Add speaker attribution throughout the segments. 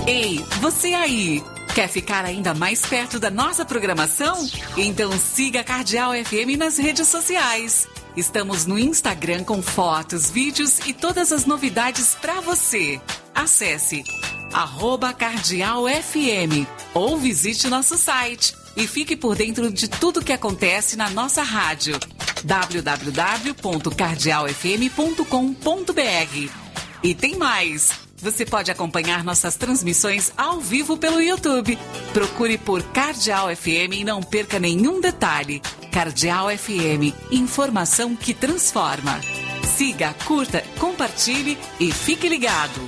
Speaker 1: Ei, você aí! Quer ficar ainda mais perto da nossa programação? Então siga a Cardeal FM nas redes sociais. Estamos no Instagram com fotos, vídeos e todas as novidades para você. Acesse @cardealfm ou visite nosso site e fique por dentro de tudo que acontece na nossa rádio. www.cardealfm.com.br. E tem mais! Você pode acompanhar nossas transmissões ao vivo pelo YouTube. Procure por Cardeal FM e não perca nenhum detalhe. Cardeal FM, informação que transforma. Siga, curta, compartilhe e fique ligado.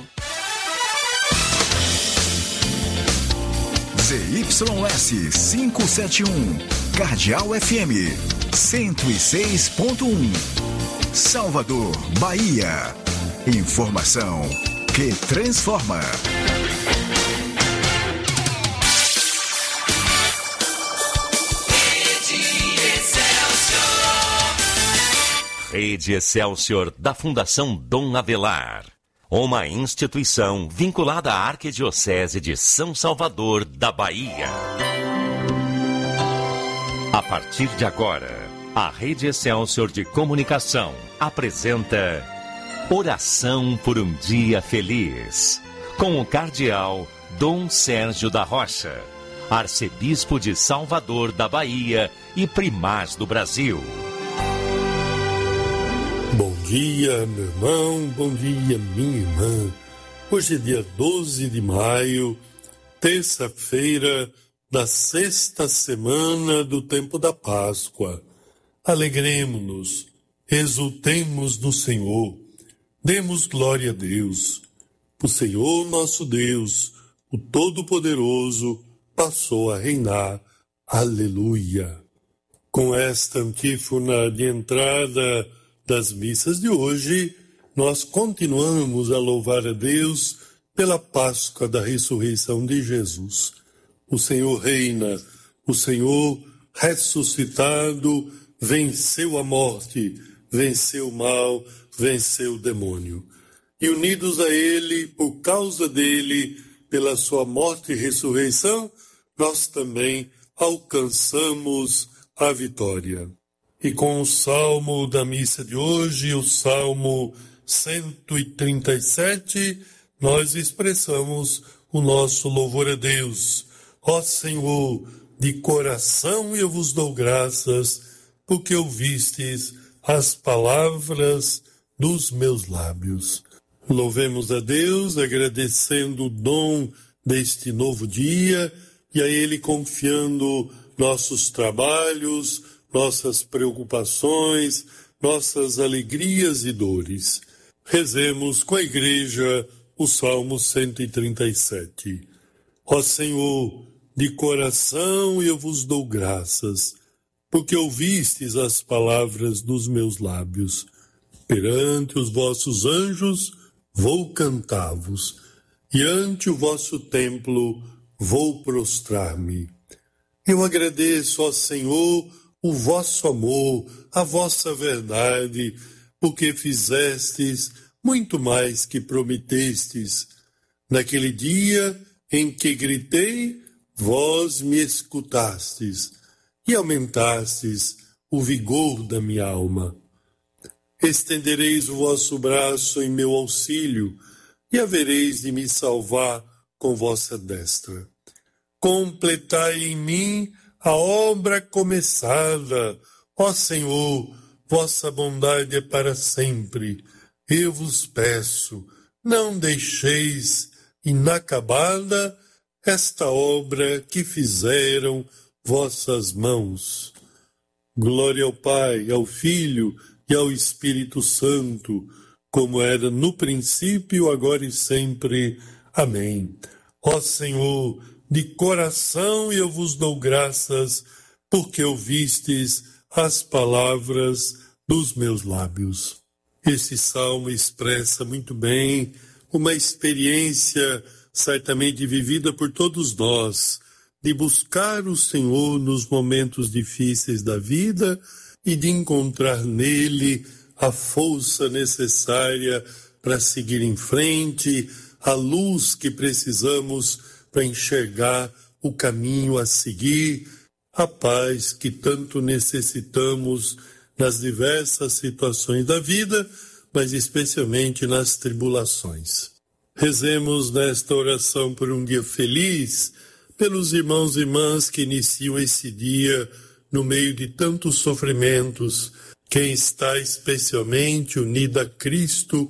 Speaker 2: ZYS 571, Cardeal FM 106.1, Salvador, Bahia. Informação que transforma.
Speaker 3: Rede Excelsior da Fundação Dom Avelar. Uma instituição vinculada à Arquidiocese de São Salvador, da Bahia. A partir de agora, a Rede Excelsior de Comunicação apresenta Oração por um Dia Feliz, com o cardeal Dom Sérgio da Rocha, arcebispo de Salvador, da Bahia e primaz do Brasil.
Speaker 4: Bom dia, meu irmão, bom dia, minha irmã. Hoje é dia 12 de maio, terça-feira da sexta semana do tempo da Páscoa. Alegremo-nos, exultemos no Senhor, demos glória a Deus. O Senhor nosso Deus, o Todo-Poderoso, passou a reinar. Aleluia! Com esta antífona de entrada das missas de hoje, nós continuamos a louvar a Deus pela Páscoa da ressurreição de Jesus. O Senhor reina, o Senhor ressuscitado venceu a morte, venceu o mal, venceu o demônio. E unidos a Ele, por causa dEle, pela sua morte e ressurreição, nós também alcançamos a vitória. E com o salmo da missa de hoje, o salmo 137, nós expressamos o nosso louvor a Deus. Ó Senhor, de coração eu vos dou graças, porque ouvistes as palavras dos meus lábios. Louvemos a Deus, agradecendo o dom deste novo dia e a Ele confiando nossos trabalhos, nossas preocupações, nossas alegrias e dores. Rezemos com a Igreja o Salmo 137. Ó Senhor, de coração eu vos dou graças, porque ouvistes as palavras dos meus lábios. Perante os vossos anjos vou cantar-vos, e ante o vosso templo vou prostrar-me. Eu agradeço, ó Senhor, o vosso amor, a vossa verdade, porque fizestes muito mais que prometestes. Naquele dia em que gritei, vós me escutastes e aumentastes o vigor da minha alma. Estendereis o vosso braço em meu auxílio e havereis de me salvar com vossa destra. Completai em mim a obra começada. Ó Senhor, vossa bondade é para sempre. Eu vos peço, não deixeis inacabada esta obra que fizeram vossas mãos. Glória ao Pai, ao Filho e ao Espírito Santo, como era no princípio, agora e sempre. Amém. Ó Senhor, de coração eu vos dou graças, porque ouvistes as palavras dos meus lábios. Esse salmo expressa muito bem uma experiência certamente vivida por todos nós, de buscar o Senhor nos momentos difíceis da vida e de encontrar nele a força necessária para seguir em frente, a luz que precisamos para enxergar o caminho a seguir, a paz que tanto necessitamos nas diversas situações da vida, mas especialmente nas tribulações. Rezemos nesta oração por um dia feliz, pelos irmãos e irmãs que iniciam esse dia no meio de tantos sofrimentos, quem está especialmente unido a Cristo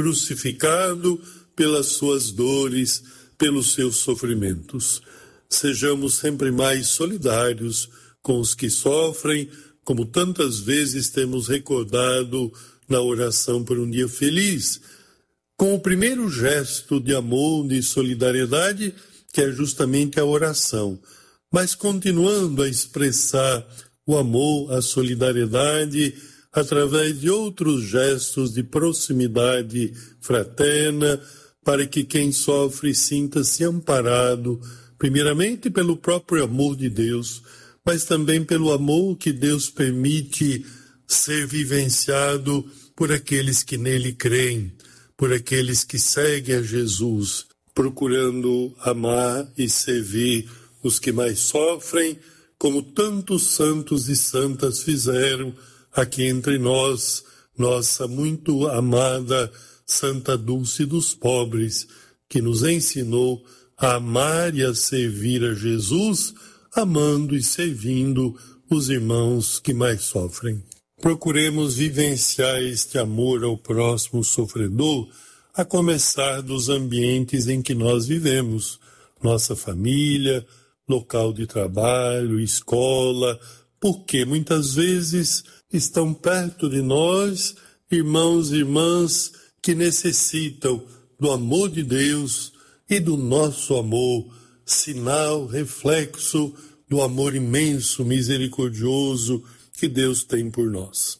Speaker 4: crucificado pelas suas dores, pelos seus sofrimentos. Sejamos sempre mais solidários com os que sofrem, como tantas vezes temos recordado na oração por um dia feliz, com o primeiro gesto de amor, de solidariedade, que é justamente a oração, mas continuando a expressar o amor, a solidariedade, através de outros gestos de proximidade fraterna, para que quem sofre sinta-se amparado, primeiramente pelo próprio amor de Deus, mas também pelo amor que Deus permite ser vivenciado por aqueles que nele creem, por aqueles que seguem a Jesus, procurando amar e servir os que mais sofrem, como tantos santos e santas fizeram aqui entre nós, nossa muito amada Santa Dulce dos Pobres, que nos ensinou a amar e a servir a Jesus, amando e servindo os irmãos que mais sofrem. Procuremos vivenciar este amor ao próximo sofredor, a começar dos ambientes em que nós vivemos, nossa família, local de trabalho, escola, porque muitas vezes estão perto de nós irmãos e irmãs que necessitam do amor de Deus e do nosso amor, sinal, reflexo do amor imenso, misericordioso que Deus tem por nós.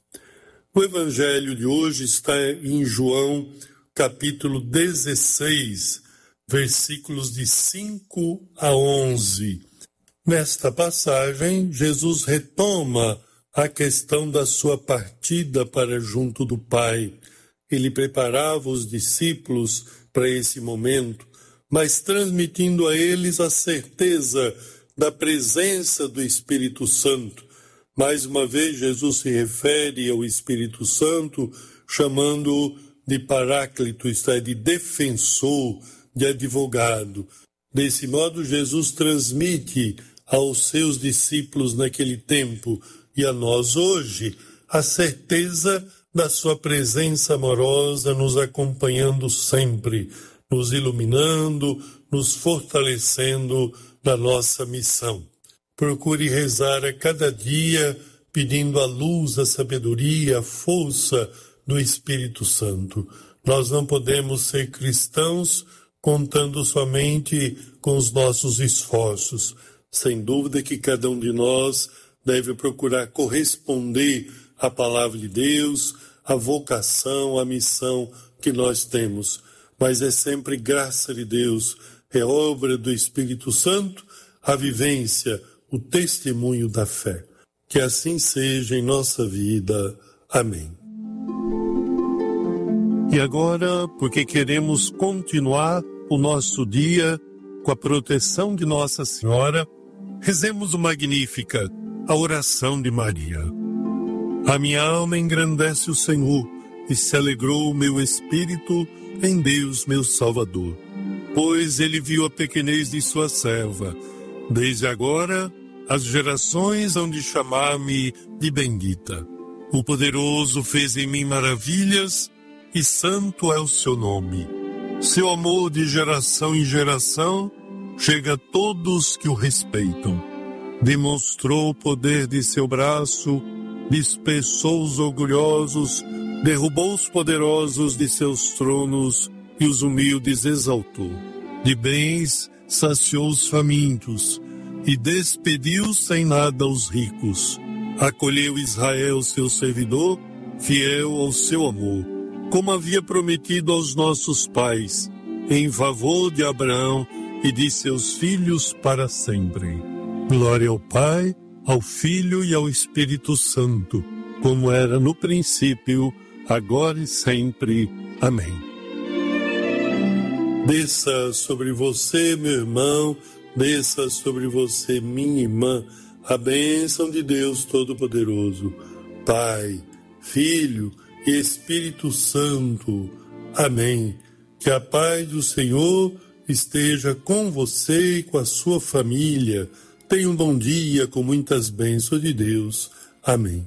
Speaker 4: O evangelho de hoje está em João, capítulo 16, versículos de 5 a 11. Nesta passagem, Jesus retoma a questão da sua partida para junto do Pai. Ele preparava os discípulos para esse momento, mas transmitindo a eles a certeza da presença do Espírito Santo. Mais uma vez, Jesus se refere ao Espírito Santo, chamando-o de Paráclito, isto é, de defensor, de advogado. Desse modo, Jesus transmite aos seus discípulos naquele tempo e a nós hoje a certeza da sua presença amorosa nos acompanhando sempre, nos iluminando, nos fortalecendo na nossa missão. Procure rezar a cada dia pedindo a luz, a sabedoria, a força do Espírito Santo. Nós não podemos ser cristãos contando somente com os nossos esforços. Sem dúvida que cada um de nós deve procurar corresponder à palavra de Deus, à vocação, à missão que nós temos. Mas é sempre graça de Deus, é obra do Espírito Santo, a vivência, o testemunho da fé. Que assim seja em nossa vida. Amém. E agora, porque queremos continuar o nosso dia com a proteção de Nossa Senhora, rezemos o Magnífica, a oração de Maria. A minha alma engrandece o Senhor, e se alegrou o meu espírito em Deus, meu Salvador. Pois ele viu a pequenez de sua serva. Desde agora, as gerações hão de chamar-me de bendita. O poderoso fez em mim maravilhas, e santo é o seu nome. Seu amor de geração em geração chega a todos que o respeitam. Demonstrou o poder de seu braço, dispersou os orgulhosos, derrubou os poderosos de seus tronos e os humildes exaltou. De bens saciou os famintos e despediu sem nada os ricos. Acolheu Israel, seu servidor, fiel ao seu amor, como havia prometido aos nossos pais, em favor de Abraão e de seus filhos para sempre. Glória ao Pai, ao Filho e ao Espírito Santo, como era no princípio, agora e sempre. Amém. Desça sobre você, meu irmão, desça sobre você, minha irmã, a bênção de Deus Todo-Poderoso, Pai, Filho e Espírito Santo. Amém. Que a paz do Senhor esteja com você e com a sua família. Tenha um bom dia com muitas bênçãos de Deus. Amém.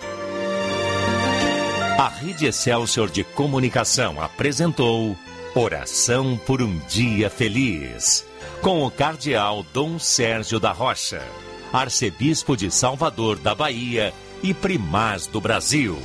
Speaker 3: A Rede Excelsior de Comunicação apresentou Oração por um Dia Feliz, com o cardeal Dom Sérgio da Rocha, arcebispo de Salvador da Bahia e primaz do Brasil.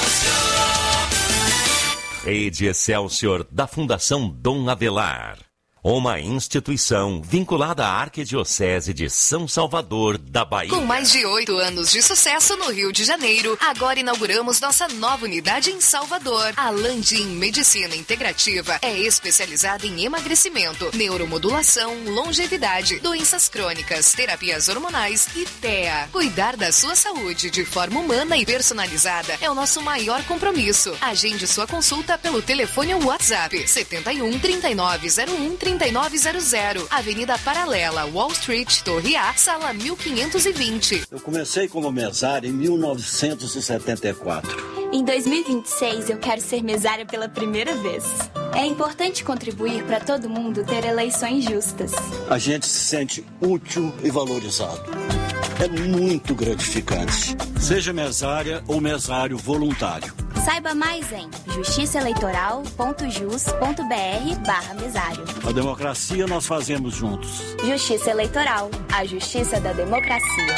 Speaker 3: Rede Excelsior da Fundação Dom Avelar. uma instituição vinculada à Arquidiocese de São Salvador da Bahia.
Speaker 5: Com mais de 8 anos de sucesso no Rio de Janeiro, agora inauguramos nossa nova unidade em Salvador. A Landim Medicina Integrativa é especializada em emagrecimento, neuromodulação, longevidade, doenças crônicas, terapias hormonais e TEA. Cuidar da sua saúde de forma humana e personalizada é o nosso maior compromisso. Agende sua consulta pelo telefone ou WhatsApp 71 3901 3900, Avenida Paralela, Wall Street, Torre A, sala 1520.
Speaker 6: Eu comecei como mesário em 1974.
Speaker 7: Em 2026 eu quero ser mesária pela primeira vez. É importante contribuir para todo mundo ter eleições justas.
Speaker 6: A gente se sente útil e valorizado. É muito gratificante. Seja mesária ou mesário voluntário.
Speaker 7: Saiba mais em justiçaeleitoral.jus.br/mesário.
Speaker 6: A democracia nós fazemos juntos.
Speaker 7: Justiça Eleitoral, a justiça da democracia.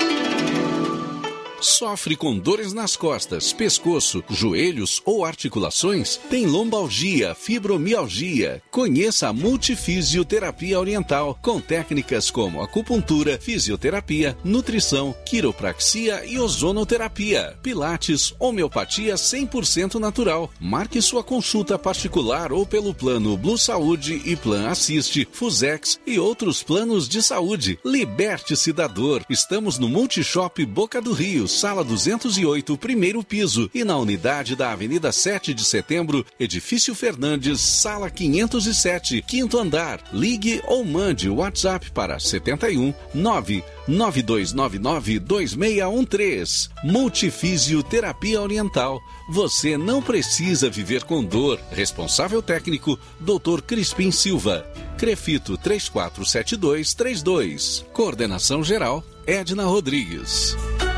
Speaker 8: Sofre com dores nas costas, pescoço, joelhos ou articulações? Tem lombalgia, fibromialgia? Conheça a Multifisioterapia Oriental, com técnicas como acupuntura, fisioterapia, nutrição, quiropraxia e ozonoterapia, pilates, homeopatia 100% natural. Marque sua consulta particular ou pelo plano Blue Saúde e Plan Assiste, Fusex e outros planos de saúde. Liberte-se da dor. Estamos no Multishop Boca do Rio, sala 208, primeiro piso, e na unidade da Avenida 7 de Setembro, Edifício Fernandes, sala 507, quinto andar. Ligue ou mande o WhatsApp para 71 99299 2613. Multifisioterapia Oriental. Você não precisa viver com dor. Responsável técnico, Dr. Crispim Silva. Crefito 347232. Coordenação geral, Edna Rodrigues.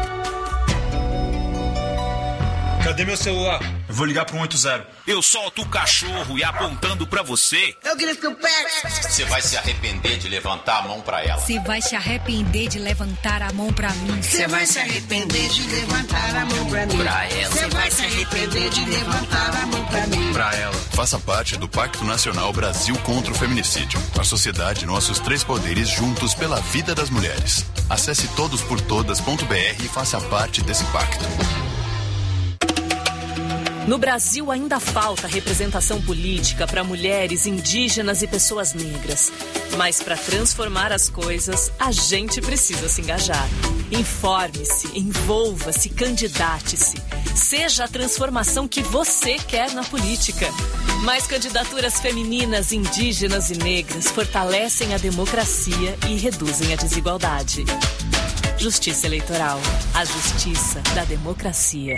Speaker 9: Cadê meu celular? Eu vou ligar pro 180. Eu solto o cachorro e apontando pra você.
Speaker 10: Eu grito que eu pego.
Speaker 11: Você vai se arrepender de levantar a mão pra ela.
Speaker 12: Você vai se arrepender de levantar a mão pra mim.
Speaker 10: Você vai se arrepender de levantar a mão pra mim.
Speaker 11: Pra ela.
Speaker 10: Você vai se arrepender de levantar a mão pra mim.
Speaker 9: Pra ela.
Speaker 13: Faça parte do Pacto Nacional Brasil contra o Feminicídio. A sociedade, nossos três poderes juntos pela vida das mulheres. Acesse todosportodas.br e faça parte desse pacto.
Speaker 14: No Brasil ainda falta representação política para mulheres, indígenas e pessoas negras. Mas para transformar as coisas, a gente precisa se engajar. Informe-se, envolva-se, candidate-se. Seja a transformação que você quer na política. Mais candidaturas femininas, indígenas e negras fortalecem a democracia e reduzem a desigualdade. Justiça Eleitoral, a justiça da democracia.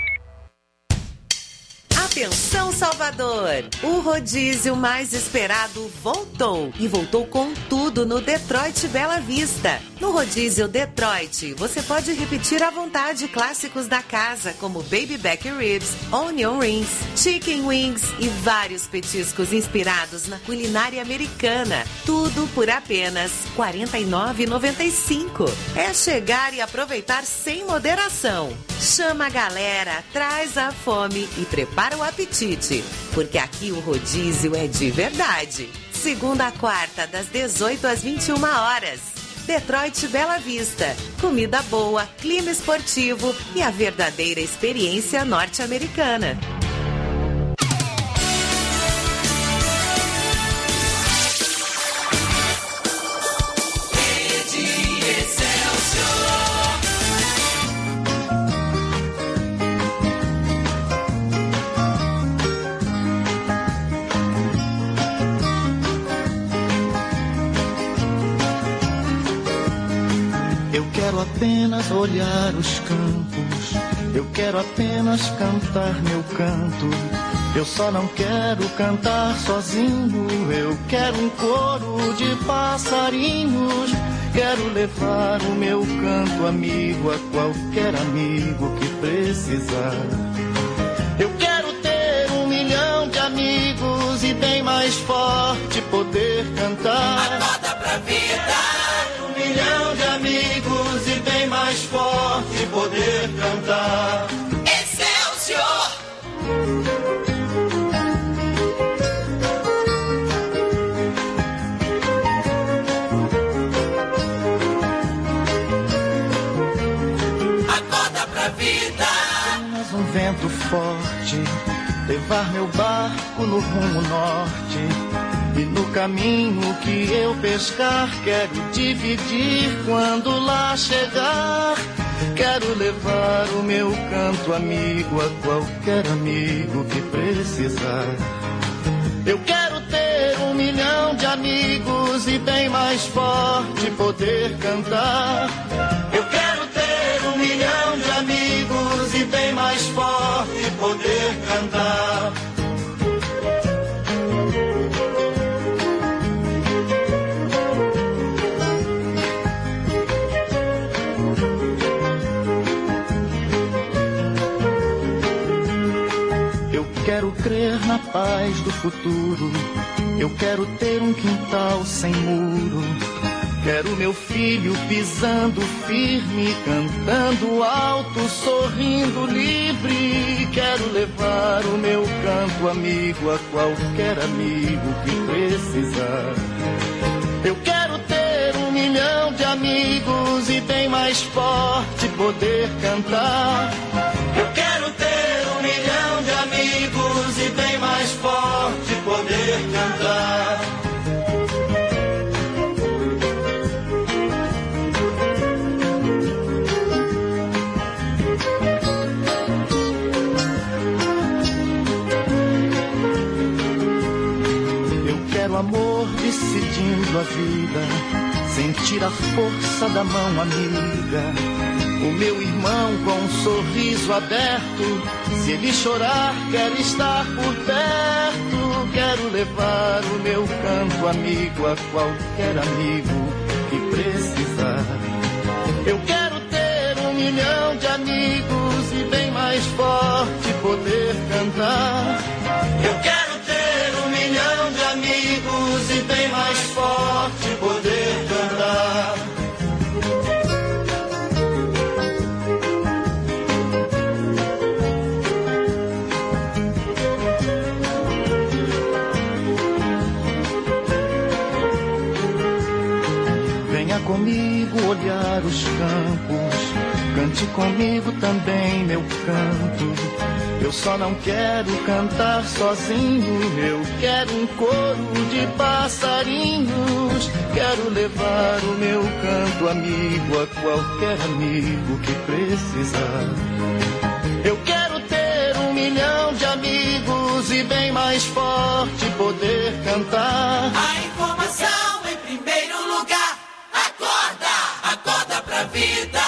Speaker 15: Atenção, Salvador! O rodízio mais esperado voltou e voltou com tudo no Detroit Bela Vista. No rodízio Detroit, você pode repetir à vontade clássicos da casa, como Baby Back Ribs, Onion Rings, Chicken Wings e vários petiscos inspirados na culinária americana. Tudo por apenas R$ 49,95. É chegar e aproveitar sem moderação. Chama a galera, traz a fome e prepara o apetite, porque aqui o rodízio é de verdade. Segunda a quarta, das 18 às 21 horas. Detroit Bela Vista. Comida boa, clima esportivo e a verdadeira experiência norte-americana.
Speaker 16: Apenas olhar os campos, eu quero apenas cantar meu canto. Eu só não quero cantar sozinho, eu quero um coro de passarinhos. Quero levar o meu canto amigo a qualquer amigo que precisar. Eu quero ter 1 milhão de amigos e bem mais forte poder cantar.
Speaker 10: Acorda pra vida!
Speaker 16: 1 milhão de amigos e bem mais forte poder cantar.
Speaker 10: Excelsior!
Speaker 16: um vento forte levar meu barco no rumo norte. E no caminho que eu pescar, quero dividir quando lá chegar. Quero levar o meu canto amigo a qualquer amigo que precisar. Eu quero ter 1 milhão de amigos e bem mais forte poder cantar. Eu quero ter 1 milhão de amigos e bem mais forte poder cantar. Quero crer na paz do futuro. Eu quero ter um quintal sem muro. Quero meu filho pisando firme, cantando alto, sorrindo livre. Quero levar o meu canto amigo a qualquer amigo que precisar. Eu quero ter 1 milhão de amigos e bem mais forte poder cantar. Eu quero ter 1 milhão de amigos e bem mais forte poder cantar. Eu quero amor decidindo a vida, sentir a força da mão amiga. O meu irmão com um sorriso aberto, se ele chorar, quero estar por perto. Quero levar o meu canto amigo a qualquer amigo que precisar. Eu quero ter 1 milhão de amigos e bem mais forte poder cantar. Eu quero ter 1 milhão de amigos e bem mais forte poder cantar. Comigo olhar os campos, cante comigo também meu canto. Eu só não quero cantar sozinho, eu quero um coro de passarinhos. Quero levar o meu canto amigo a qualquer amigo que precisar. Eu quero ter 1 milhão de amigos e bem mais forte poder cantar.
Speaker 10: A informação em primeiro lugar. Acorda pra vida.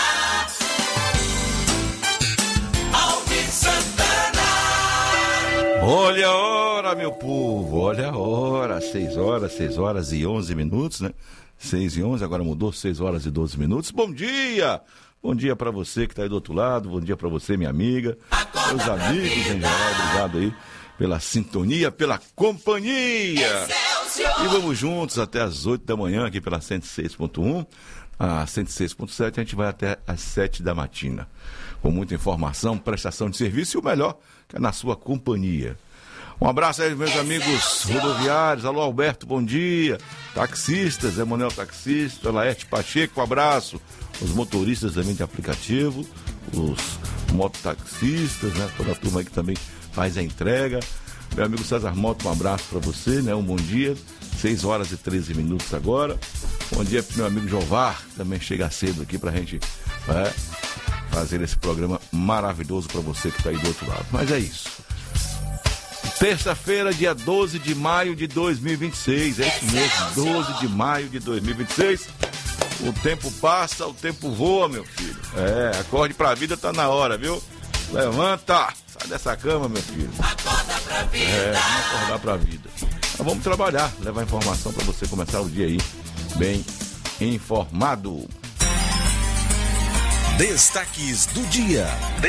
Speaker 10: Alvin Santana.
Speaker 17: Olha a hora, meu povo, olha a hora. 6 horas e 11 minutos, né? 6 e 11, agora mudou, 6 horas e 12 minutos. Bom dia! Bom dia pra você que tá aí do outro lado, bom dia pra você, minha amiga, meus amigos em geral, obrigado aí pela sintonia, pela companhia. Excelsior! E vamos juntos até as 8 da manhã aqui pela 106.1. A 106.7, a gente vai até às 7 da matina. Com muita informação, prestação de serviço e o melhor, que é na sua companhia. Um abraço aí, meus amigos rodoviários. Alô, Alberto, bom dia. Taxistas, Emanuel Taxista, Laerte Pacheco, um abraço. Os motoristas também de aplicativo, os mototaxistas, né? Toda a turma aí que também faz a entrega. Meu amigo César Mota, um abraço para você, né? Um bom dia. 6 horas e 13 minutos agora. Bom dia pro meu amigo Jovar, que também chega cedo aqui pra gente fazer esse programa maravilhoso pra você que tá aí do outro lado. Mas é isso. Terça-feira, dia 12 de maio de 2026. É isso mesmo, 12 de maio de 2026. O tempo passa, o tempo voa, meu filho. Acorde pra vida, tá na hora, viu? Levanta, sai dessa cama, meu filho.
Speaker 10: Acorda pra vida.
Speaker 17: Vamos acordar pra vida. Mas vamos trabalhar, levar informação pra você começar o dia aí bem informado.
Speaker 2: Destaques do dia.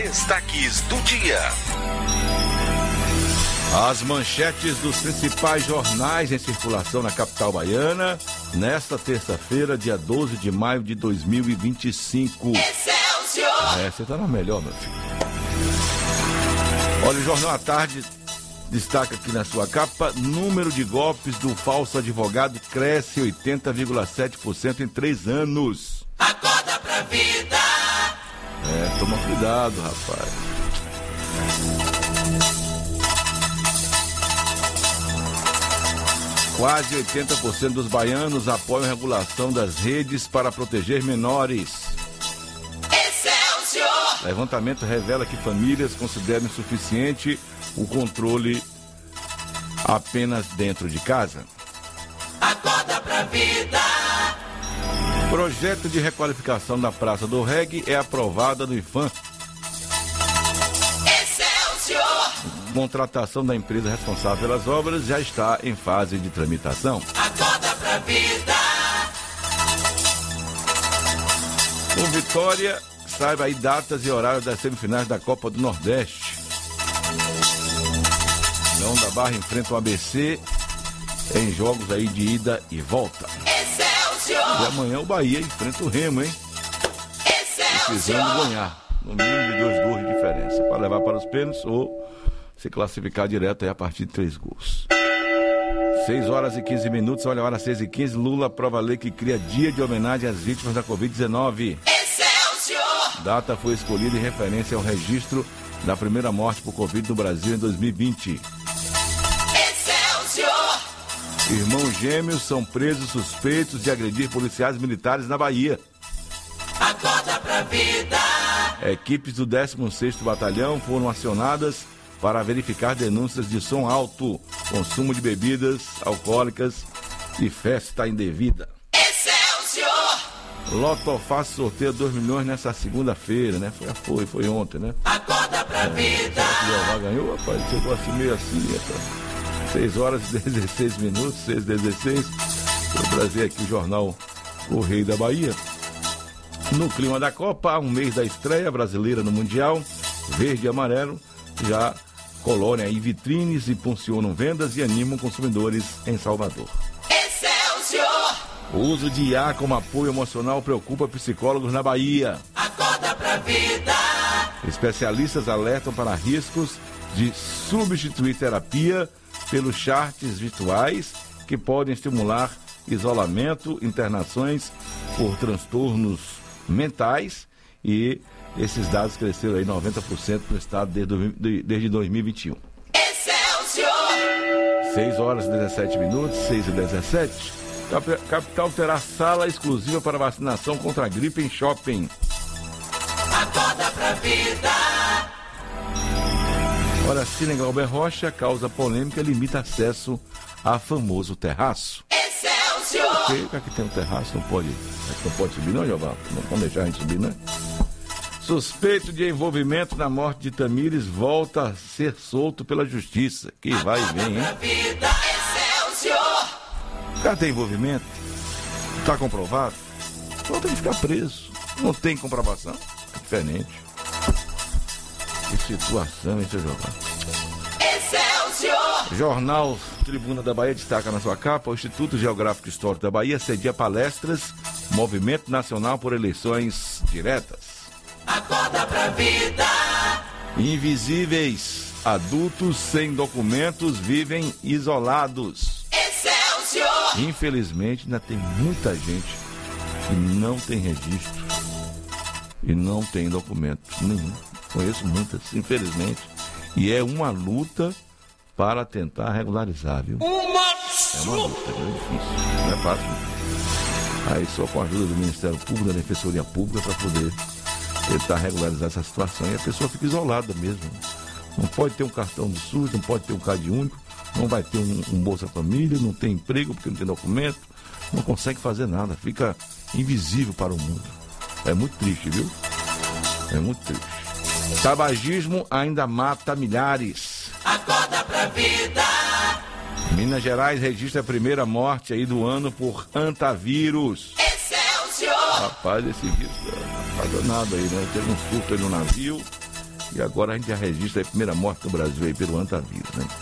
Speaker 17: As manchetes dos principais jornais em circulação na capital baiana, nesta terça-feira, dia 12 de maio de 2025.
Speaker 10: Excelsior!
Speaker 17: Você tá na melhor, meu filho. Olha, o Jornal à Tarde destaca aqui na sua capa: número de golpes do falso advogado cresce 80,7% em 3 anos.
Speaker 10: Acorda pra vida!
Speaker 17: Toma cuidado, rapaz. Quase 80% dos baianos apoiam a regulação das redes para proteger menores.
Speaker 10: Excelsior!
Speaker 17: Levantamento revela que famílias consideram insuficiente o controle apenas dentro de casa.
Speaker 10: Acorda pra vida!
Speaker 17: Projeto de requalificação da Praça do Reggae é aprovado no IFAM.
Speaker 10: Excelsior!
Speaker 17: Contratação da empresa responsável pelas obras já está em fase de tramitação.
Speaker 10: Acorda pra vida!
Speaker 17: Com Vitória, saiba aí datas e horários das semifinais da Copa do Nordeste. Leão da Barra enfrenta o ABC em jogos aí de ida e volta.
Speaker 10: Excelsior!
Speaker 17: E amanhã o Bahia enfrenta o Remo, hein? Precisando ganhar, no mínimo de 2 gols de diferença, para levar para os pênaltis ou se classificar direto aí a partir de 3 gols. 6 horas e 15 minutos, olha a hora 6h15, Lula aprova a lei que cria dia de homenagem às vítimas da Covid-19.
Speaker 10: Excelsior!
Speaker 17: Data foi escolhida em referência ao registro da primeira morte por Covid no Brasil em 2020.
Speaker 10: Excelsior!
Speaker 17: Irmãos gêmeos são presos suspeitos de agredir policiais militares na Bahia.
Speaker 10: Acorda pra vida!
Speaker 17: Equipes do 16º Batalhão foram acionadas para verificar denúncias de som alto, consumo de bebidas alcoólicas e festa indevida.
Speaker 10: Excelsior!
Speaker 17: Loto faz sorteio 2 milhões nessa segunda-feira, né? Foi ontem, né?
Speaker 10: Acorda pra vida!
Speaker 17: Será que o Jeová ganhou, rapaz? Chegou assim meio assim, rapaz. 6 horas e 16 minutos, 6h16. Vou trazer aqui o jornal O Rei da Bahia. No clima da Copa, há um mês da estreia brasileira no Mundial, verde e amarelo, já colocam aí vitrines, impulsionam vendas e animam consumidores em Salvador.
Speaker 10: Excelsior!
Speaker 17: O uso de IA como apoio emocional preocupa psicólogos na Bahia.
Speaker 10: Acorda pra vida!
Speaker 17: Especialistas alertam para riscos de substituir terapia pelos charts virtuais que podem estimular isolamento, internações por transtornos mentais, e esses dados cresceram aí 90% no estado desde 2021.
Speaker 10: Excelsior!
Speaker 17: 6 horas e 17 minutos, 6h17. Capital terá sala exclusiva para vacinação contra a gripe em shopping.
Speaker 10: Acorda pra vida!
Speaker 17: Ora, Cine Galber Rocha causa polêmica e limita acesso a famoso terraço.
Speaker 10: Excelsior!
Speaker 17: Porque aqui tem um terraço, não pode subir não, Jeová? Não pode deixar a gente subir, né? Suspeito de envolvimento na morte de Tamires volta a ser solto pela justiça. Que vai e vem, hein?
Speaker 10: Vida, Excelsior!
Speaker 17: O cara tem envolvimento? Está comprovado? Então tem que ficar preso. Não tem comprovação? É diferente. Que situação, hein, seu Jeová?
Speaker 10: Excelsior!
Speaker 17: Jornal Tribuna da Bahia destaca na sua capa: o Instituto Geográfico Histórico da Bahia cedia palestras Movimento Nacional por Eleições Diretas.
Speaker 10: Acorda pra vida!
Speaker 17: Invisíveis, adultos sem documentos vivem isolados.
Speaker 10: Excelsior!
Speaker 17: Infelizmente, ainda tem muita gente que não tem registro e não tem documento nenhum. Conheço muitas, infelizmente. E é uma luta para tentar regularizar, viu? É uma luta, é difícil, não é fácil. Aí só com a ajuda do Ministério Público, da Defensoria Pública, para poder tentar regularizar essa situação. E a pessoa fica isolada mesmo. Não pode ter um cartão do SUS, não pode ter um CAD único, não vai ter um Bolsa Família, não tem emprego porque não tem documento, não consegue fazer nada, fica invisível para o mundo. É muito triste, viu? É muito triste. Tabagismo ainda mata milhares.
Speaker 10: Acorda pra vida!
Speaker 17: Minas Gerais registra a primeira morte aí do ano por antavírus.
Speaker 10: Excelsior!
Speaker 17: Rapaz, esse vírus tá danado aí, né? Teve um surto aí no navio e agora a gente já registra a primeira morte no Brasil aí pelo antavírus, né?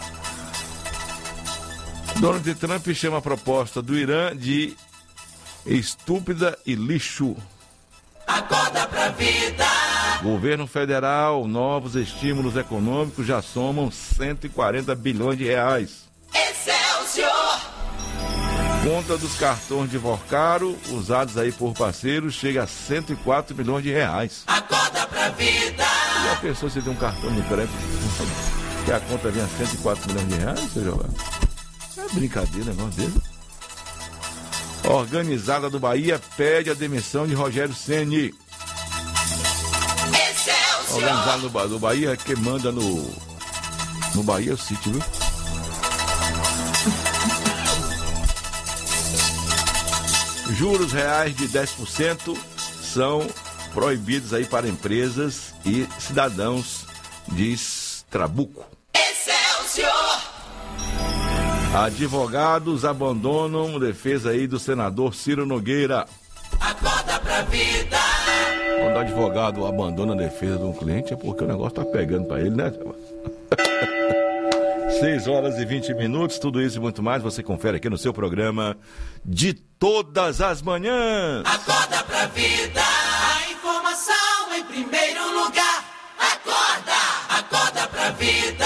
Speaker 17: Donald Trump chama a proposta do Irã de estúpida e lixo.
Speaker 10: Acorda pra vida!
Speaker 17: Governo federal, novos estímulos econômicos já somam 140 bilhões de reais.
Speaker 10: Excelsior!
Speaker 17: Conta dos cartões de Vorcaro, usados aí por parceiros, chega a 104 bilhões de reais.
Speaker 10: Acorda pra vida!
Speaker 17: Já pensou se tem um cartão de crédito que a conta venha a 104 milhões de reais? Você jogar? É brincadeira, negócio dele. Organizada do Bahia pede a demissão de Rogério Ceni. Organizado do Bahia, que manda no Bahia é o City, viu? Juros reais de 10% são proibidos aí para empresas e cidadãos, diz Trabuco.
Speaker 10: Excelsior!
Speaker 17: Advogados abandonam defesa aí do senador Ciro Nogueira.
Speaker 10: Acorda pra vida!
Speaker 17: Quando o advogado abandona a defesa de um cliente é porque o negócio tá pegando pra ele, né? 6h20, tudo isso e muito mais você confere aqui no seu programa de todas as manhãs.
Speaker 10: Acorda pra vida, a informação em primeiro lugar. Acorda pra vida.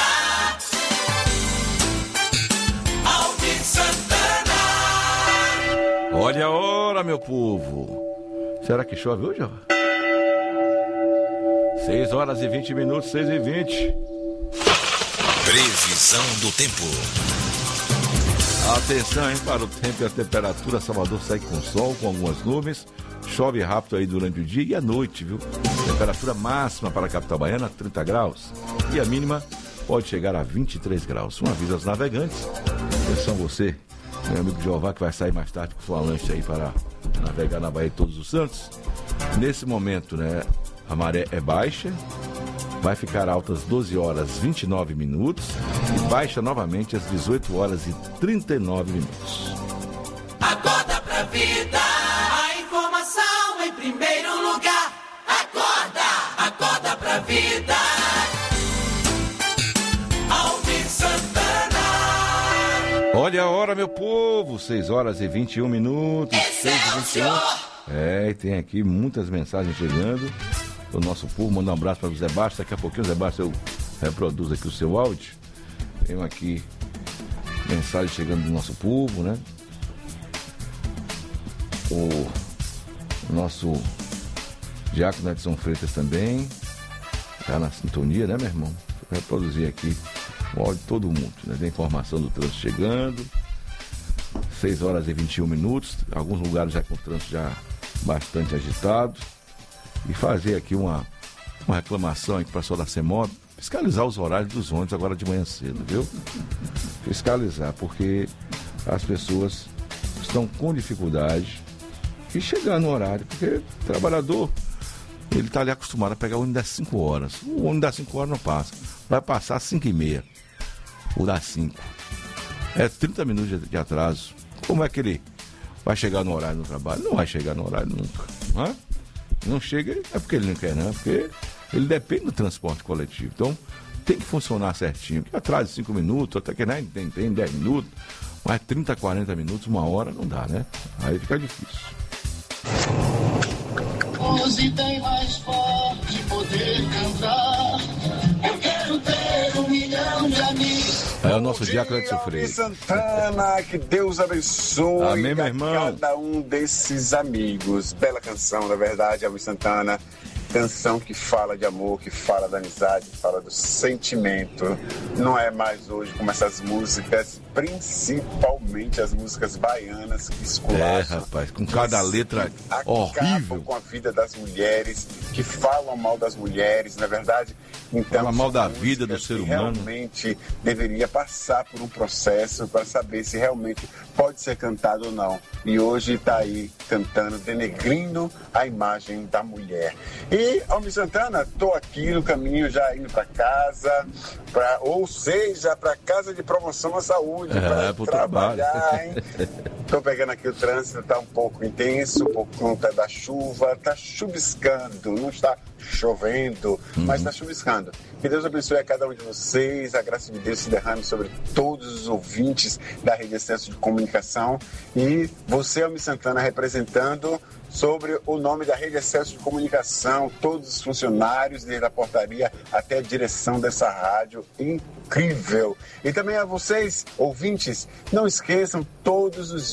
Speaker 10: Alvin Santana.
Speaker 17: Olha a hora, meu povo. Será que chove hoje, ó? 6h20, 6h20.
Speaker 2: Previsão do tempo.
Speaker 17: Atenção, hein, para o tempo e a temperatura. Salvador segue com sol, com algumas nuvens. Chove rápido aí durante o dia e à noite, viu? Temperatura máxima para a capital baiana, 30 graus. E a mínima pode chegar a 23 graus. Um aviso aos navegantes. Atenção você, meu amigo Jeová, que vai sair mais tarde com sua lanche aí para navegar na Baía de Todos os Santos. Nesse momento, né, a maré é baixa. Vai ficar alta às 12h29 e baixa novamente às 18h39.
Speaker 10: Acorda pra vida, a informação em primeiro lugar. Acorda pra vida. Alvin Santana.
Speaker 17: Olha a hora, meu povo, 6h21. 6h21. E tem aqui muitas mensagens chegando. O nosso povo, mandar um abraço para o Zé Bastos. Daqui a pouquinho, Zé Bastos, eu reproduzo aqui o seu áudio. Tenho aqui mensagem chegando do nosso povo, né? O nosso Diácono Edson Freitas também está na sintonia, né, meu irmão? Vou reproduzir aqui o áudio de todo mundo, né? Tem informação do trânsito chegando. 6h21. Alguns lugares já com o trânsito já bastante agitado. E fazer aqui uma reclamação aqui para a pessoa da CEMOB, fiscalizar os horários dos ônibus agora de manhã cedo, viu? Fiscalizar, porque as pessoas estão com dificuldade de chegar no horário, porque o trabalhador, ele está ali acostumado a pegar o ônibus das 5 horas. O ônibus das 5 horas não passa, vai passar às 5h30, o das 5. É 30 minutos de atraso. Como é que ele vai chegar no horário do trabalho? Não vai chegar no horário nunca, não é? Não chega, é porque ele não quer, não, é porque ele depende do transporte coletivo. Então, tem que funcionar certinho. Atrás de 5 minutos, até que nem tem 10 minutos, mas 30, 40 minutos, 1 hora, não dá, né? Aí fica difícil.
Speaker 16: Hoje tem mais forte poder cantar. Eu quero ter 1 milhão de amigos.
Speaker 17: É o nosso Diácono Edson Freitas.
Speaker 18: Santana, que Deus abençoe.
Speaker 17: Amém, meu irmão.
Speaker 18: Cada um desses amigos. Bela canção, na verdade, Alvin Santana. Canção que fala de amor, que fala da amizade, que fala do sentimento. Não é mais hoje como essas músicas, principalmente as músicas baianas que esculacham.
Speaker 17: Rapaz, com cada letra horrível.
Speaker 18: Com a vida das mulheres, que falam mal das mulheres, não é verdade? Então,
Speaker 17: fala mal da vida do ser humano.
Speaker 18: Realmente deveria passar por um processo para saber se realmente pode ser cantado ou não. E hoje está aí cantando, denegrindo a imagem da mulher. E, Alvin Santana, estou aqui no caminho já indo para casa, ou seja, para casa de promoção à saúde, para trabalhar, hein? Estou pegando aqui o trânsito, está um pouco intenso, por conta da chuva, está chuviscando, não está chovendo, mas está chuviscando. Que Deus abençoe a cada um de vocês, a graça de Deus se derrame sobre todos os ouvintes da Rede Excelsior de Comunicação e você, Alvin Santana, representando sobre o nome da Rede Excelsior de Comunicação, todos os funcionários, desde a portaria até a direção dessa rádio incrível. E também a vocês, ouvintes, não esqueçam, todos os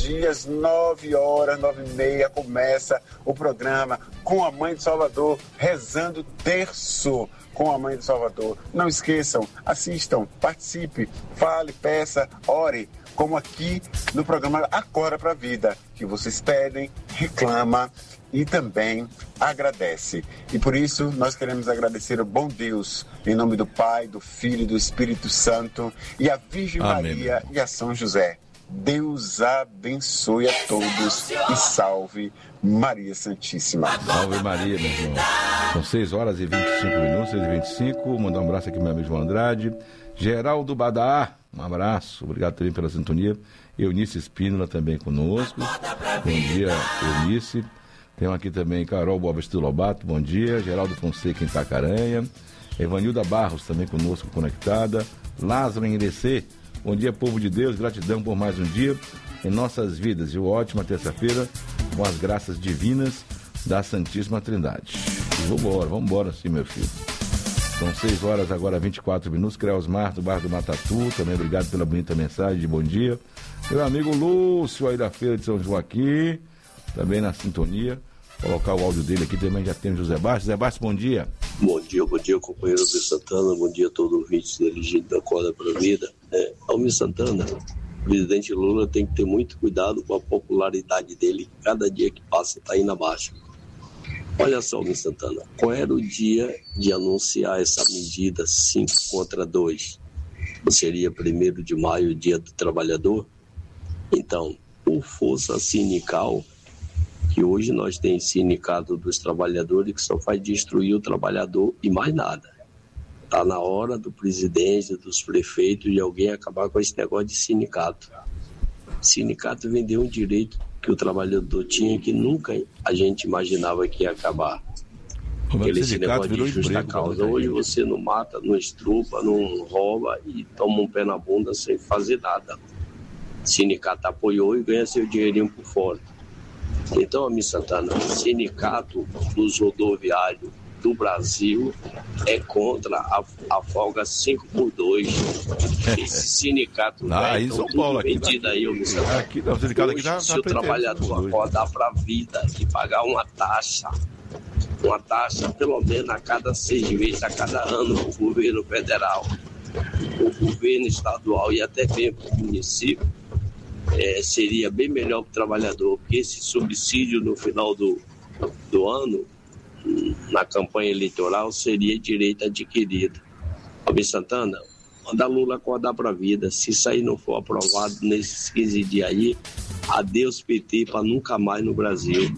Speaker 18: dia, às 9 horas, 9h30, começa o programa com a Mãe de Salvador, rezando terço com a Mãe de Salvador. Não esqueçam, assistam, participe, fale, peça, ore, como aqui no programa Acorda para a Vida, que vocês pedem, reclamam e também agradece. E por isso nós queremos agradecer ao bom Deus, em nome do Pai, do Filho e do Espírito Santo, e a Virgem
Speaker 17: Amém.
Speaker 18: Maria e a São José. Deus abençoe a todos e salve Maria Santíssima.
Speaker 17: Salve Maria, meu irmão. São 6 horas e 25 minutos, 6h25. Mandar um abraço aqui pro meu amigo João Andrade. Geraldo Badá, um abraço. Obrigado também pela sintonia. Eunice Espínola também conosco. Bom dia, Eunice. Temos aqui também Carol Boabestil Lobato, bom dia. Geraldo Fonseca em Itacaranha. Evanilda Barros também conosco conectada. Lázaro em Irecê. Bom dia, povo de Deus. Gratidão por mais um dia em nossas vidas. E uma ótima terça-feira com as graças divinas da Santíssima Trindade. E vamos embora sim, meu filho. São 6 horas agora, 24 minutos. Creosmar do bairro do Matatu. Também obrigado pela bonita mensagem de bom dia. Meu amigo Lúcio aí da Feira de São Joaquim. Também na sintonia. Colocar o áudio dele aqui também, já tem o José Bastos. José Bastos, bom dia.
Speaker 19: Bom dia, companheiro Almir Santana. Bom dia a todo ouvinte dirigido da Acorda para a Vida. Almir Santana, o presidente Lula tem que ter muito cuidado com a popularidade dele. Cada dia que passa está indo abaixo. Olha só, Almir Santana, qual era o dia de anunciar essa medida 5-2? Seria 1º de maio, dia do trabalhador? Então, por força sindical, que hoje nós temos sindicato dos trabalhadores que só faz destruir o trabalhador e mais nada. Está na hora do presidente, dos prefeitos, de alguém acabar com esse negócio de sindicato. Sindicato vendeu um direito que o trabalhador tinha que nunca a gente imaginava que ia acabar. Aquele negócio de justa causa. Hoje você não mata, não estrupa, não rouba e toma um pé na bunda sem fazer nada. O sindicato apoiou e ganha seu dinheirinho por fora. Então, Almir Santana, o sindicato dos rodoviários do Brasil é contra a folga 5-2. Esse sindicato
Speaker 17: em São Paulo, aqui,
Speaker 19: aí, Almir Santana.
Speaker 17: Aqui, o sindicato aqui
Speaker 19: hoje, se o trabalhador acordar para a vida e pagar uma taxa pelo menos a cada 6 meses, a cada ano, para o governo federal, o governo estadual e até mesmo para o município, seria bem melhor para o trabalhador, porque esse subsídio no final do ano, na campanha eleitoral, seria direito adquirido. Almir Santana, manda Lula acordar para a vida. Se isso aí não for aprovado nesses 15 dias aí, adeus PT para nunca mais no Brasil.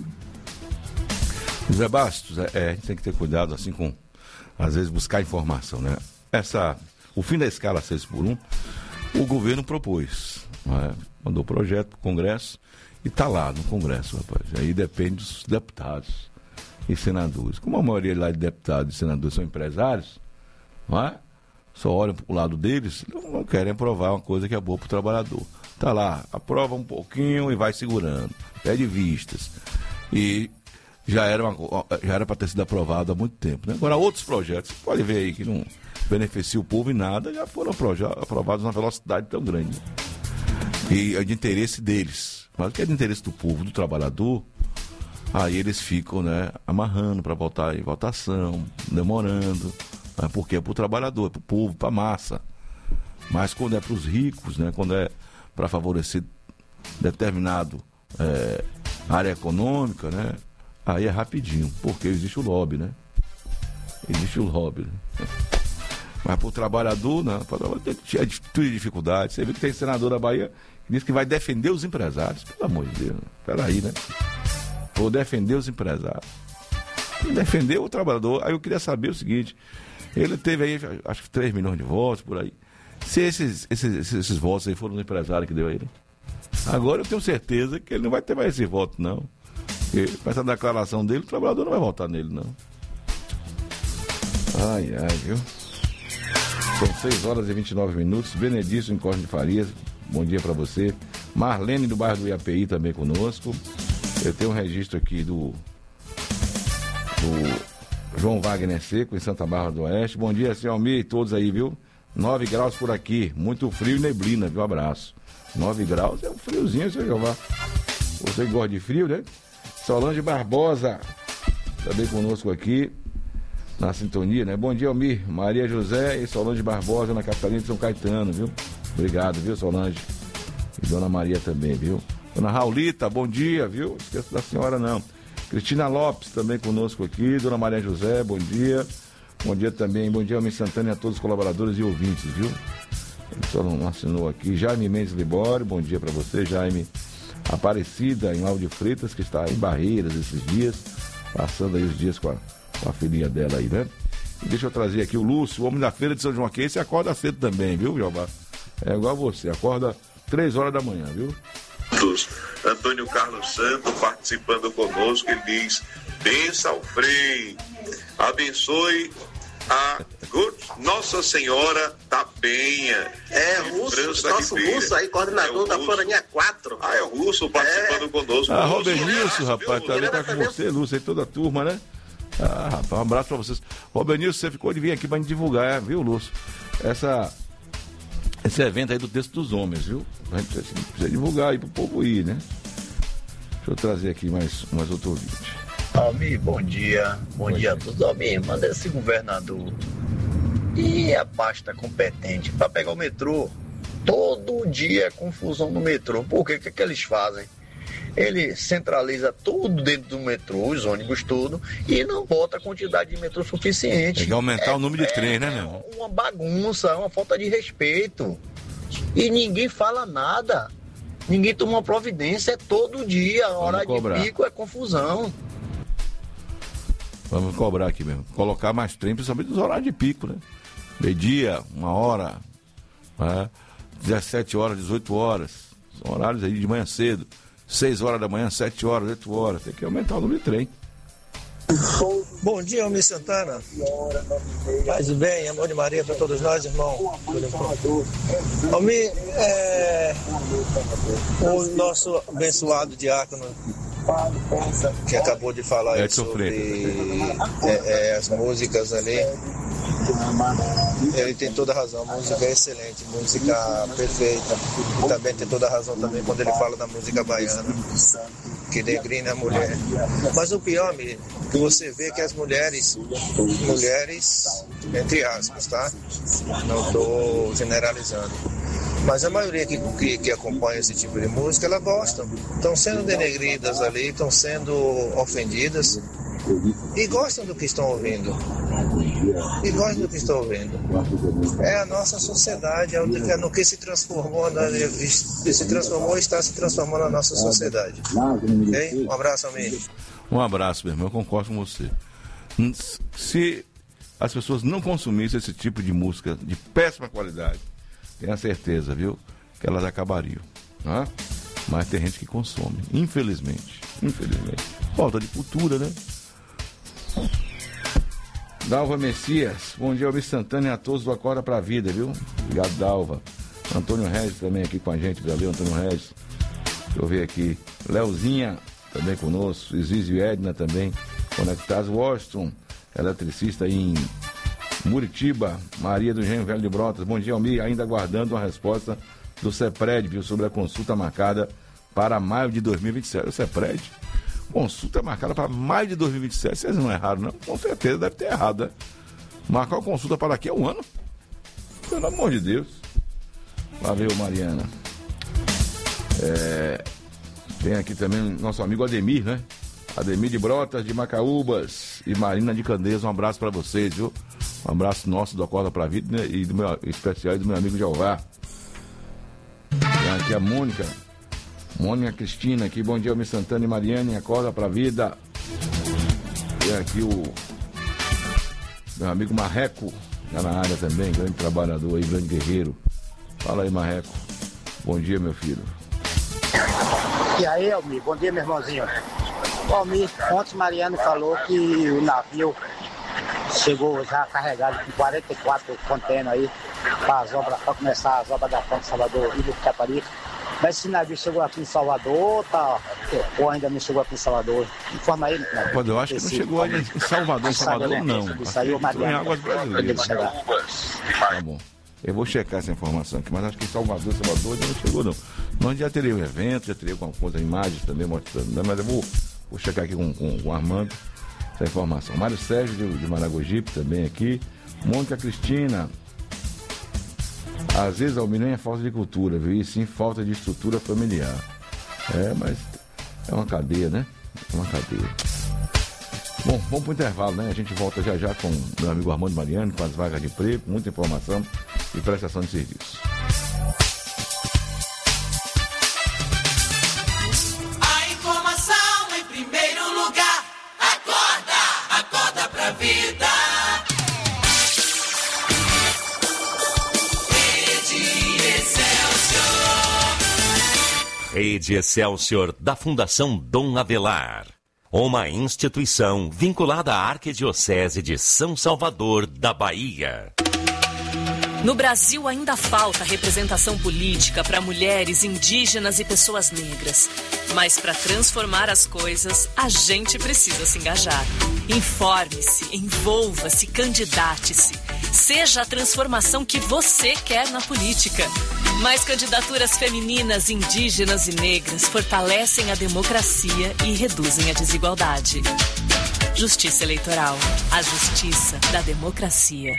Speaker 17: José Bastos, a gente tem que ter cuidado assim com, às vezes, buscar informação, né? O fim da escala 6x1, o governo propôs, mandou o projeto para o Congresso e está lá no Congresso, rapaz. Aí depende dos deputados e senadores. Como a maioria lá de deputados e senadores são empresários, só olham para o lado deles, não querem aprovar uma coisa que é boa para o trabalhador. Está lá, aprova um pouquinho e vai segurando, pede vistas. E já era para ter sido aprovado há muito tempo, né? Agora, outros projetos, você pode ver aí que não beneficia o povo em nada, já foram aprovados numa velocidade tão grande. E é de interesse deles. Mas o que é de interesse do povo, do trabalhador, aí eles ficam, amarrando para votar em votação, demorando, porque é para o trabalhador, é para o povo, para a massa. Mas quando é para os ricos, quando é para favorecer determinado área econômica, aí é rapidinho, porque existe o lobby, Existe o lobby, Mas para o trabalhador, tem dificuldade. Você viu que tem senador da Bahia que diz que vai defender os empresários. Pelo amor de Deus, peraí, Vou defender os empresários. Defender o trabalhador. Aí eu queria saber o seguinte: ele teve aí, acho que 3 milhões de votos por aí. Se esses votos aí foram do empresário que deu a ele. Agora eu tenho certeza que ele não vai ter mais esse voto, não. Porque com essa declaração dele, o trabalhador não vai votar nele, não. Viu? São 6 horas e 29 minutos. Benedício em Córrego de Farias, bom dia para você. Marlene do bairro do IAPI também conosco. Eu tenho um registro aqui do João Wagner Seco, em Santa Bárbara do Oeste. Bom dia, senhor Almir e todos aí, viu? 9 graus por aqui, muito frio e neblina, viu? Abraço. 9 graus é um friozinho, seu Jeová. Você que gosta de frio, né? Solange Barbosa, também conosco aqui, na sintonia, né? Bom dia, Almir, Maria José e Solange Barbosa, na Catarina de São Caetano, viu? Obrigado, viu, Solange? E Dona Maria também, viu? Dona Raulita, bom dia, viu? Esqueço da senhora, não. Cristina Lopes, também conosco aqui. Dona Maria José, bom dia. Bom dia também, bom dia, Almir Santana e a todos os colaboradores e ouvintes, viu? Ele só não assinou aqui. Jaime Mendes Libório, bom dia pra você, Jaime. Aparecida em Lauro de Freitas, que está em Barreiras esses dias, passando aí os dias com a filhinha dela aí, né? E deixa eu trazer aqui o Lúcio, o homem da feira de São João Aqui. Esse acorda cedo também, viu, Jeová? É igual você, acorda 3 horas da manhã, viu?
Speaker 20: Antônio Carlos Santos participando conosco, ele diz: bença ao Frei, abençoe a Nossa Senhora da Penha.
Speaker 21: É Russo, nosso Russo aí, coordenador da Foraninha 4.
Speaker 20: Ah, é o Russo participando conosco.
Speaker 17: Ah, Robenilson, rapaz, também tá com você, Lúcio, aí toda a turma, né? Ah, rapaz, um abraço pra vocês. Robenilson, você ficou de vir aqui pra gente divulgar, viu, Lúcio? Esse evento aí do Texto dos Homens, viu? A gente precisa divulgar aí pro povo ir, né? Deixa eu trazer aqui mais outro ouvinte.
Speaker 22: Almir, bom dia. Bom dia a todos. Almir, manda esse governador e a pasta competente para pegar o metrô. Todo dia é confusão no metrô. Por quê? O que é que eles fazem? Ele centraliza tudo dentro do metrô, os ônibus tudo, e não bota a quantidade de metrô suficiente.
Speaker 17: Tem que aumentar o número de trens, né, meu?
Speaker 22: Uma bagunça, uma falta de respeito. E ninguém fala nada. Ninguém toma uma providência, é todo dia, a hora de pico é confusão.
Speaker 17: Vamos cobrar aqui mesmo. Colocar mais trem, principalmente nos horários de pico, né? Meio-dia, 1h, né? 17 horas, 18 horas. São horários aí de manhã cedo. 6 horas da manhã, 7 horas, 8 horas. Tem que aumentar o número de trem.
Speaker 23: Bom dia, Almir Santana. Paz e bem, amor de Maria para todos nós, irmão. Almir, o nosso abençoado diácono que acabou de falar aí sobre as músicas ali, ele tem toda a razão, a música é excelente, música perfeita, e também tem toda a razão também quando ele fala da música baiana, que degrina a mulher. Mas o pior, amigo, que você vê que as mulheres, entre aspas, tá? Não estou generalizando, mas a maioria que acompanha esse tipo de música, elas gostam, estão sendo denegridas ali, estão sendo ofendidas e gostam do que estão ouvindo. É a nossa sociedade, é no que se transformou, e está se transformando a nossa sociedade. Okay? Um abraço, amigo.
Speaker 17: Um abraço, meu irmão, eu concordo com você. Se as pessoas não consumissem esse tipo de música de péssima qualidade, tenha certeza, viu, que elas acabariam, né? Mas tem gente que consome, infelizmente. Falta de cultura, né? Dalva Messias, bom dia, Almir Santana e a todos do Acorda pra Vida, viu? Obrigado, Dalva. Antônio Regis também aqui com a gente, valeu, Antônio Regis. Deixa eu ver aqui. Leozinha também conosco, Izísio e Edna também conectados. Washington, eletricista aí em Muritiba, Maria do Engenho Velho de Brotas. Bom dia, Almir, ainda aguardando uma resposta do CEPRED, viu, sobre a consulta marcada para maio de 2027. O CEPRED, consulta marcada para maio de 2027, vocês não erraram, não? Com certeza deve ter errado, né? Marcar uma consulta para daqui a um ano. Pelo amor de Deus. Valeu, Mariana. Tem aqui também nosso amigo Ademir, né? Ademir de Brotas, de Macaúbas e Marina de Candeias. Um abraço para vocês, viu? Um abraço nosso do Acorda pra Vida, né? E do meu especial e do meu amigo Jeová. Tem aqui a Mônica Cristina aqui, bom dia, Almir Santana e Mariane, Acorda pra Vida. Tem aqui o meu amigo Marreco, tá na área também, grande trabalhador aí, grande guerreiro. Fala aí, Marreco. Bom dia, meu filho.
Speaker 24: E aí, Almir, bom dia, meu irmãozinho. Almir, ontem Mariane falou que o navio chegou já carregado com 44 contêineres aí para começar as obras da Ponte Salvador e do Caparica. Mas esse navio chegou aqui em Salvador, tá? Ou ainda não chegou aqui em Salvador? Informa aí, né?
Speaker 17: Eu acho que não chegou ainda em Salvador, não.
Speaker 24: Saiu
Speaker 17: em Águas Brasileiras. Tá bom. Eu vou checar essa informação aqui, mas acho que em Salvador ainda não chegou, não. Nós já teria um evento, já teria alguma coisa, imagens também mostrando, né? Mas eu vou checar aqui com o Armando essa informação. Mário Sérgio de Maragogipe também aqui. Mônica Cristina. Às vezes, Almir, nem é falta de cultura, viu? E sim falta de estrutura familiar. Mas é uma cadeia, né? É uma cadeia. Bom, vamos pro intervalo, né? A gente volta já com o meu amigo Armando Mariano, com as vagas de emprego, muita informação e prestação de serviço.
Speaker 10: A informação em primeiro lugar. Acorda pra vida.
Speaker 1: Rede Excelsior da Fundação Dom Avelar. Uma instituição vinculada à Arquidiocese de São Salvador, da Bahia.
Speaker 14: No Brasil ainda falta representação política para mulheres, indígenas e pessoas negras. Mas para transformar as coisas, a gente precisa se engajar. Informe-se, envolva-se, candidate-se. Seja a transformação que você quer na política. Mais candidaturas femininas, indígenas e negras fortalecem a democracia e reduzem a desigualdade. Justiça Eleitoral. A justiça da democracia.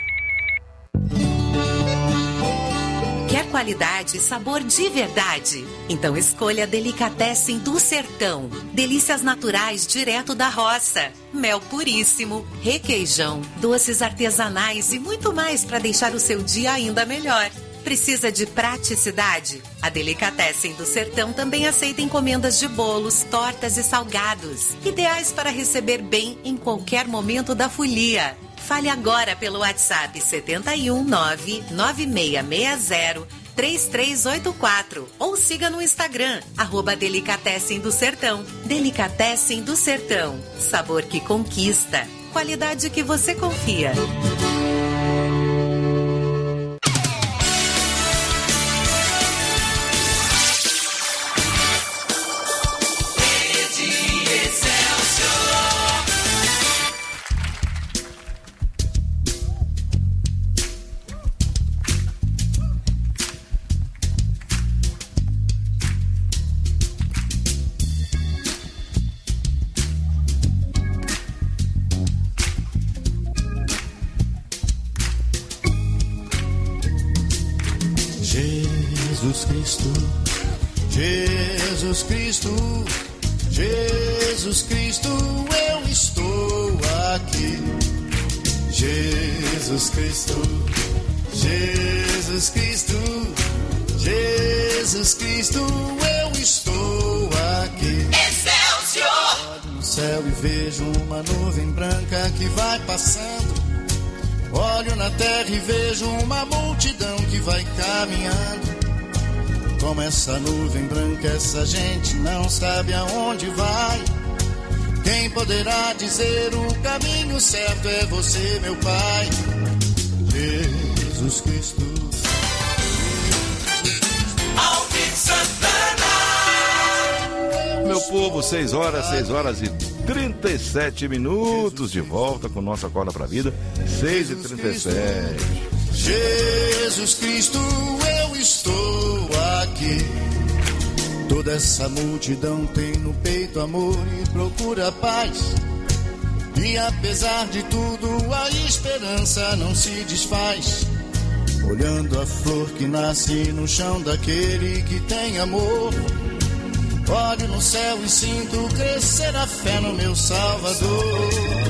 Speaker 15: Quer qualidade e sabor de verdade? Então escolha Delicatessen do Sertão. Delícias naturais direto da roça. Mel puríssimo, requeijão, doces artesanais e muito mais para deixar o seu dia ainda melhor. Precisa de praticidade? A Delicatessen do Sertão também aceita encomendas de bolos, tortas e salgados. Ideais para receber bem em qualquer momento da folia. Fale agora pelo WhatsApp 719-9660-3384 ou siga no Instagram, @Delicatessen do Sertão. Delicatessen do Sertão. Sabor que conquista. Qualidade que você confia.
Speaker 16: Jesus Cristo, eu estou aqui. Jesus Cristo, Jesus Cristo, Jesus Cristo, eu estou aqui.
Speaker 10: Excelsior!
Speaker 16: Olho no céu e vejo uma nuvem branca que vai passando. Olho na terra e vejo uma multidão que vai caminhando. Como essa nuvem branca, essa gente não sabe aonde vai. Quem poderá dizer o caminho certo é você, meu Pai. Jesus Cristo.
Speaker 10: Alvin Santana.
Speaker 17: Meu povo, 6 horas e 37 minutos de volta com nossa Acorda pra Vida, 6h37.
Speaker 16: Jesus Cristo, eu estou aqui. Toda essa multidão tem no peito amor e procura paz. E apesar de tudo, a esperança não se desfaz. Olhando a flor que nasce no chão daquele que tem amor. Olho no céu e sinto crescer a fé no meu Salvador.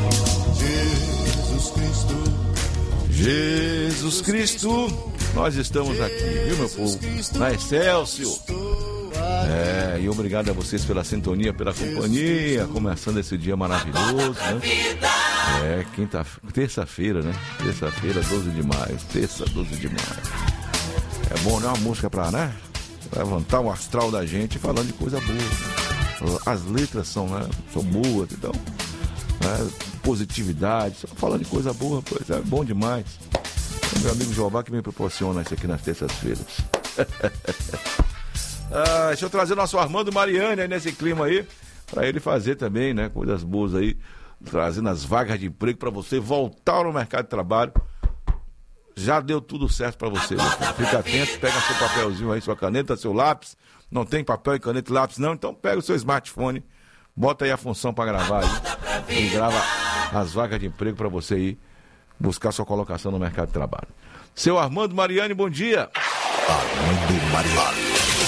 Speaker 16: Jesus Cristo.
Speaker 17: Jesus Cristo, nós estamos aqui, viu, meu povo? Na Excelsior. E obrigado a vocês pela sintonia, pela companhia, começando esse dia maravilhoso, né? Terça-feira, né? Terça-feira, 12 de maio. Terça, 12 de maio. É bom, né? Uma música pra, né? Levantar o astral da gente falando de coisa boa. As letras são boas, então, né? Positividade, só falando de coisa boa, pois é bom demais. É meu amigo Jeová que me proporciona isso aqui nas terças-feiras. Deixa eu trazer o nosso Armando Mariani aí nesse clima aí, para ele fazer também, né, coisas boas aí, trazendo as vagas de emprego para você voltar no mercado de trabalho. já deu tudo certo para você, meu filho. Fica atento, pega seu papelzinho aí, sua caneta, seu lápis. Não tem papel e caneta e lápis não, então pega o seu smartphone, bota aí a função para gravar aí e grava as vagas de emprego para você ir buscar sua colocação no mercado de trabalho. Seu Armando Mariani, bom dia.
Speaker 3: Armando Mariani.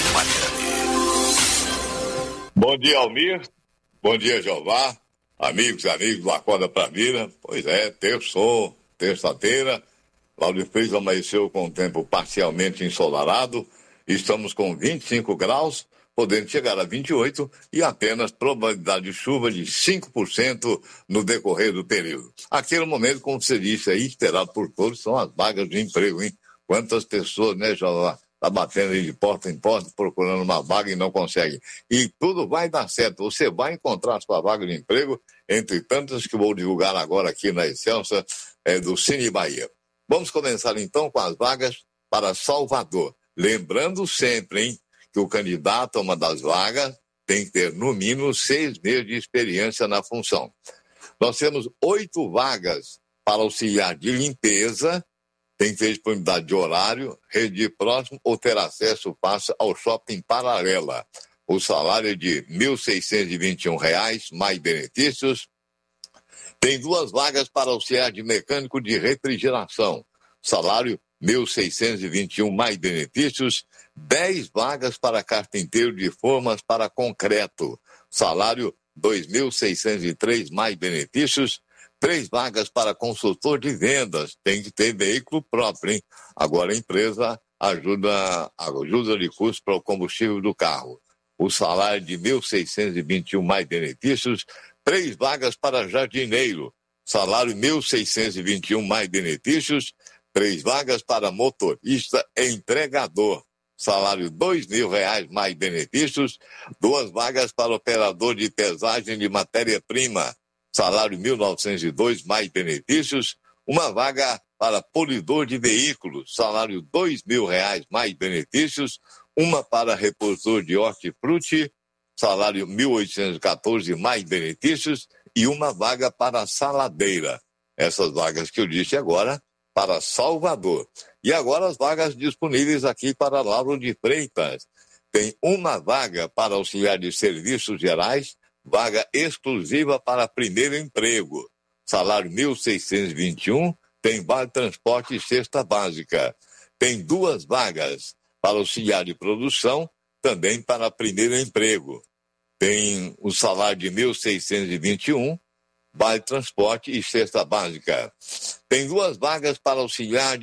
Speaker 4: Bom dia, Almir. Bom dia, Jeová. Amigos do Acorda pra Vida. Pois é, terça-feira. Lauro Freitas amanheceu com o tempo parcialmente ensolarado. Estamos com 25 graus, podendo chegar a 28 e apenas probabilidade de chuva de 5% no decorrer do período. Aquele momento, como você disse aí, esperado por todos, são as vagas de emprego, hein? Quantas pessoas, né, já tá batendo aí de porta em porta, procurando uma vaga e não consegue. E tudo vai dar certo. Você vai encontrar a sua vaga de emprego, entre tantas que vou divulgar agora aqui na Excelsa do Cine Bahia. Vamos começar então com as vagas para Salvador. Lembrando sempre, hein, que o candidato a uma das vagas tem que ter no mínimo 6 meses de experiência na função. Nós temos 8 vagas para auxiliar de limpeza, tem que ter disponibilidade de horário, residir próximo ou ter acesso fácil ao shopping Paralela. O salário é de R$ 1.621, mais benefícios. Tem 2 vagas para auxiliar de mecânico de refrigeração. Salário R$ 1.621, mais benefícios. 10 vagas para carpinteiro de formas para concreto. Salário R$ 2.603, mais benefícios. 3 vagas para consultor de vendas. Tem que ter veículo próprio, hein? Agora a empresa ajuda de custo para o combustível do carro. O salário de R$ 1.621, mais benefícios. 3 vagas para jardineiro. Salário R$ 1.621, mais benefícios. 3 vagas para motorista e entregador. Salário R$ 2.000, mais benefícios. 2 vagas para operador de pesagem de matéria-prima. Salário R$ 1.902, mais benefícios. 1 vaga para polidor de veículos. Salário R$ 2.000, mais benefícios. 1 para repositor de hortifruti. Salário R$ 1.814, mais benefícios. E 1 vaga para saladeira. Essas vagas que eu disse agora para Salvador. E agora as vagas disponíveis aqui para Lauro de Freitas. Tem 1 vaga para auxiliar de serviços gerais, vaga exclusiva para primeiro emprego. Salário R$ 1.621, tem vale transporte e cesta básica. Tem 2 vagas para auxiliar de produção, também para primeiro emprego. Tem o salário de R$ 1.621, vale transporte e cesta básica. Tem 2 vagas para auxiliar